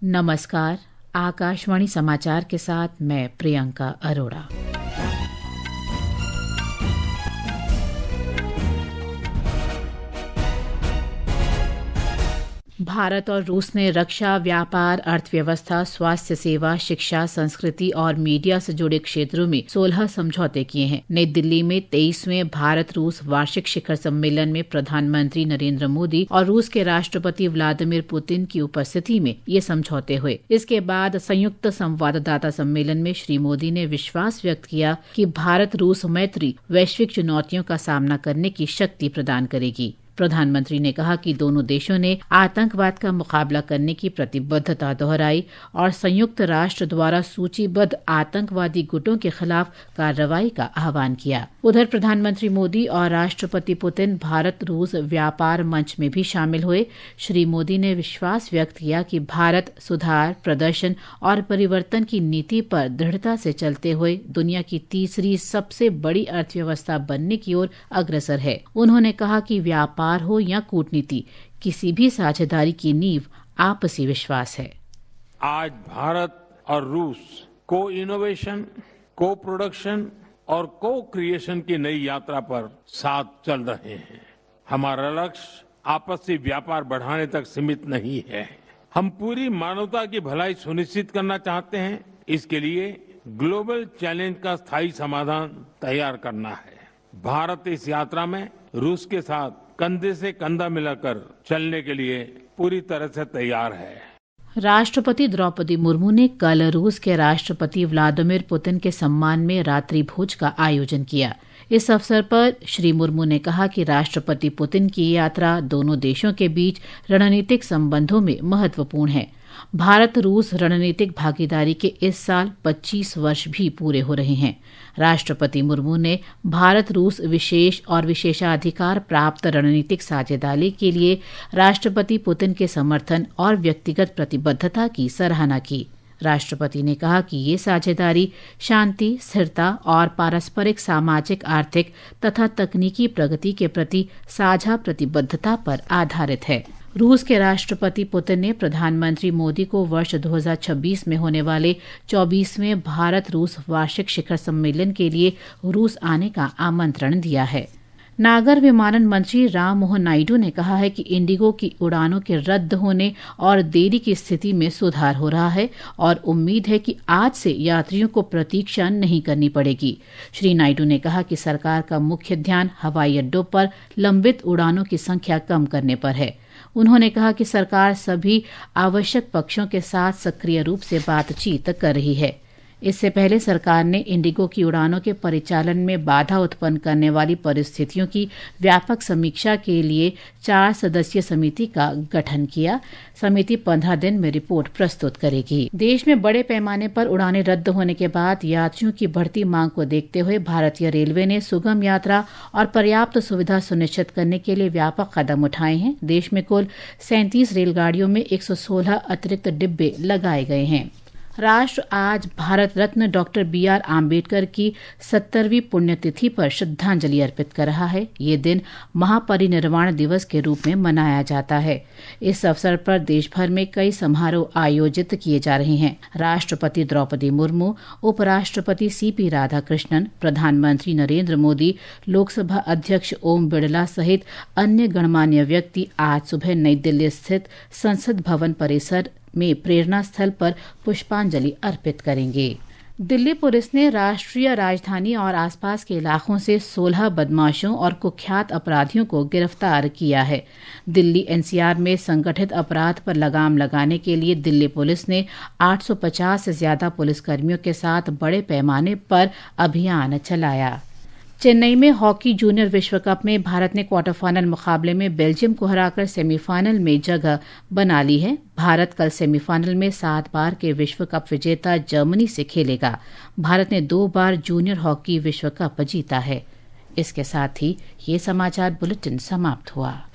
नमस्कार। आकाशवाणी समाचार के साथ मैं प्रियंका अरोड़ा। भारत और रूस ने रक्षा, व्यापार, अर्थव्यवस्था, स्वास्थ्य सेवा, शिक्षा, संस्कृति और मीडिया से जुड़े क्षेत्रों में 16 समझौते किए हैं। नई दिल्ली में 23वें भारत रूस वार्षिक शिखर सम्मेलन में प्रधानमंत्री नरेंद्र मोदी और रूस के राष्ट्रपति व्लादिमीर पुतिन की उपस्थिति में ये समझौते हुए। इसके बाद संयुक्त संवाददाता सम्मेलन में श्री मोदी ने विश्वास व्यक्त किया कि भारत रूस मैत्री वैश्विक चुनौतियों का सामना करने की शक्ति प्रदान करेगी। प्रधानमंत्री ने कहा कि दोनों देशों ने आतंकवाद का मुकाबला करने की प्रतिबद्धता दोहराई और संयुक्त राष्ट्र द्वारा सूचीबद्ध आतंकवादी गुटों के खिलाफ कार्रवाई का आह्वान किया। उधर प्रधानमंत्री मोदी और राष्ट्रपति पुतिन भारत रूस व्यापार मंच में भी शामिल हुए। श्री मोदी ने विश्वास व्यक्त किया कि भारत सुधार, प्रदर्शन और परिवर्तन की नीति पर दृढ़ता से चलते हुए दुनिया की तीसरी सबसे बड़ी अर्थव्यवस्था बनने की ओर अग्रसर है। उन्होंने कहा कि व्यापार हो या कूटनीति, किसी भी साझेदारी की नींव आपसी विश्वास है। आज भारत और रूस को इनोवेशन, को प्रोडक्शन और को क्रिएशन की नई यात्रा पर साथ चल रहे हैं। हमारा लक्ष्य आपसी व्यापार बढ़ाने तक सीमित नहीं है। हम पूरी मानवता की भलाई सुनिश्चित करना चाहते हैं। इसके लिए ग्लोबल चैलेंज का स्थायी समाधान तैयार करना है। भारत इस यात्रा में रूस के साथ कंधे से कंधा मिलाकर चलने के लिए पूरी तरह से तैयार है। राष्ट्रपति द्रौपदी मुर्मू ने कल रूस के राष्ट्रपति व्लादिमीर पुतिन के सम्मान में रात्रि भोज का आयोजन किया। इस अवसर पर श्री मुर्मू ने कहा कि राष्ट्रपति पुतिन की यात्रा दोनों देशों के बीच रणनीतिक संबंधों में महत्वपूर्ण है। भारत रूस रणनीतिक भागीदारी के इस साल 25 वर्ष भी पूरे हो रहे हैं। राष्ट्रपति मुर्मू ने भारत रूस विशेष और विशेषाधिकार प्राप्त रणनीतिक साझेदारी के लिए राष्ट्रपति पुतिन के समर्थन और व्यक्तिगत प्रतिबद्धता की सराहना की। राष्ट्रपति ने कहा कि ये साझेदारी शांति, स्थिरता और पारस्परिक सामाजिक, आर्थिक तथा तकनीकी प्रगति के प्रति साझा प्रतिबद्धता पर आधारित है। रूस के राष्ट्रपति पुतिन ने प्रधानमंत्री मोदी को वर्ष 2026 में होने वाले 24वें भारत रूस वार्षिक शिखर सम्मेलन के लिए रूस आने का आमंत्रण दिया है। नागर विमानन मंत्री राम मोहन नायडू ने कहा है कि इंडिगो की उड़ानों के रद्द होने और देरी की स्थिति में सुधार हो रहा है और उम्मीद है कि आज से यात्रियों को प्रतीक्षा नहीं करनी पड़ेगी। श्री नायडू ने कहा कि सरकार का मुख्य ध्यान हवाई अड्डों पर लंबित उड़ानों की संख्या कम करने पर है। उन्होंने कहा कि सरकार सभी आवश्यक पक्षों के साथ सक्रिय रूप से बातचीत कर रही है। इससे पहले सरकार ने इंडिगो की उड़ानों के परिचालन में बाधा उत्पन्न करने वाली परिस्थितियों की व्यापक समीक्षा के लिए 4 सदस्यीय समिति का गठन किया। समिति 15 दिन में रिपोर्ट प्रस्तुत करेगी। देश में बड़े पैमाने पर उड़ानें रद्द होने के बाद यात्रियों की बढ़ती मांग को देखते हुए भारतीय रेलवे ने सुगम यात्रा और पर्याप्त सुविधा सुनिश्चित करने के लिए व्यापक कदम उठाए हैं। देश में कुल 37 रेलगाड़ियों में 116 अतिरिक्त डिब्बे लगाए गए हैं। राष्ट्र आज भारत रत्न डॉक्टर BR आम्बेडकर की 70वीं पुण्यतिथि पर श्रद्धांजलि अर्पित कर रहा है। ये दिन महापरिनिर्वाण दिवस के रूप में मनाया जाता है। इस अवसर पर देश भर में कई समारोह आयोजित किए जा रहे हैं। राष्ट्रपति द्रौपदी मुर्मू, उपराष्ट्रपति CP राधाकृष्णन, प्रधानमंत्री नरेंद्र मोदी, लोकसभा अध्यक्ष ओम बिड़ला सहित अन्य गणमान्य व्यक्ति आज सुबह नई दिल्ली स्थित संसद भवन परिसर में प्रेरणा स्थल पर पुष्पांजलि अर्पित करेंगे। दिल्ली पुलिस ने राष्ट्रीय राजधानी और आसपास के इलाकों से 16 बदमाशों और कुख्यात अपराधियों को गिरफ्तार किया है। दिल्ली NCR में संगठित अपराध पर लगाम लगाने के लिए दिल्ली पुलिस ने 850 से ज्यादा पुलिसकर्मियों के साथ बड़े पैमाने पर अभियान चलाया। चेन्नई में हॉकी जूनियर विश्व कप में भारत ने क्वार्टर फाइनल मुकाबले में बेल्जियम को हराकर सेमीफाइनल में जगह बना ली है। भारत कल सेमीफाइनल में 7 बार के विश्व कप विजेता जर्मनी से खेलेगा। भारत ने 2 बार जूनियर हॉकी विश्व कप जीता है। इसके साथ ही ये समाचार बुलेटिन समाप्त हुआ।